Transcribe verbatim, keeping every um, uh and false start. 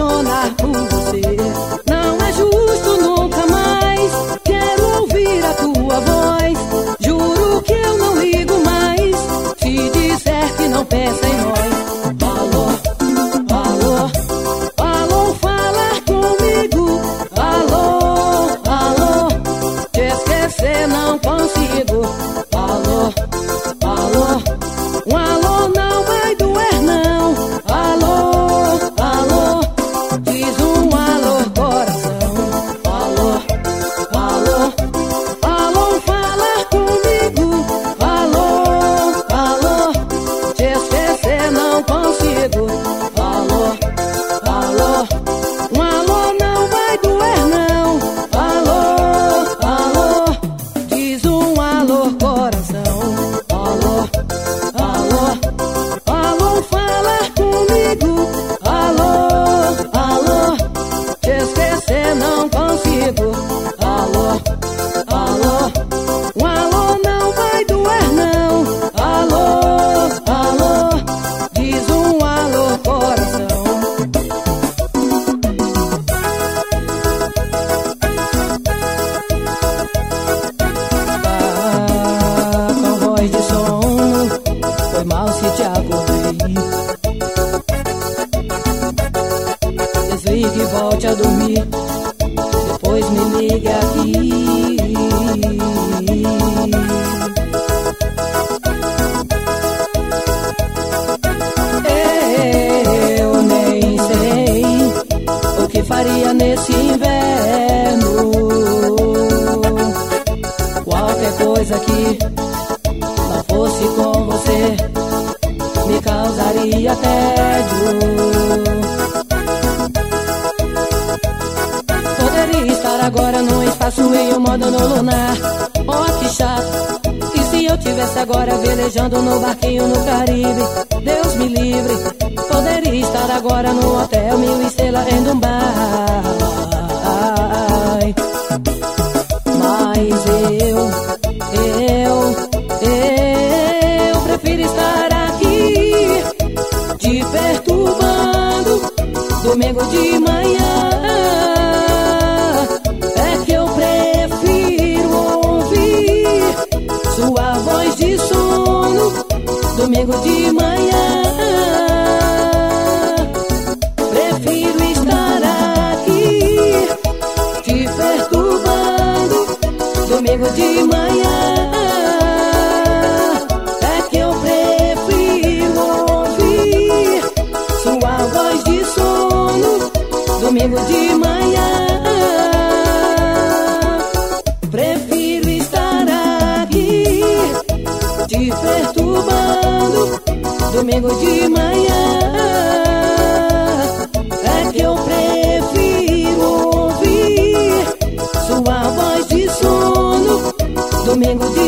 apaixonar por você. Não é justo nunca mais. Quero ouvir a tua voz. Juro que eu não ligo mais se disser que não pensa em nós. Alô, alô, alô, fala comigo. Alô, alô, te esquecer não consigo. Alô, alô, um alô não vai doer não. Alô, alô, diz um alô coração. Alô, alô, alô, fala comigo. Alô, alô, te esquecer não consigo. Alô, alô, um alô não vai doer não. Alô, alô, diz um alô coração. Alô, alô, alô, fala comigo. Alô, alô, te esquecer não consigo. Alô, alô, um alô não vai doer não. Alô, alô, diz um alô coração. Ah, com voz de sono, foi mal se te acordei. Desligue e volte a dormir, depois me ligue aqui. Eu nem sei o que faria nesse inverno. Qualquer coisa que não fosse com você me causaria tédio. Poderia estar agora num espaço em um modo no lunar. Oh, que chato. E se eu tivesse agora velejando no barquinho no Caribe? Deus me livre. Poderia estar agora no hotel mil estrelas em Dubai. Mas eu, eu, eu prefiro estar aqui te perturbando domingo de manhã. É que eu prefiro ouvir sua voz de sono domingo de manhã. Prefiro estar aqui te perturbando domingo de manhã. É que eu prefiro ouvir sua voz de sono domingo de manhã. Prefiro estar aqui te perturbando domingo de manhã. É que eu prefiro ouvir sua voz de sono domingo de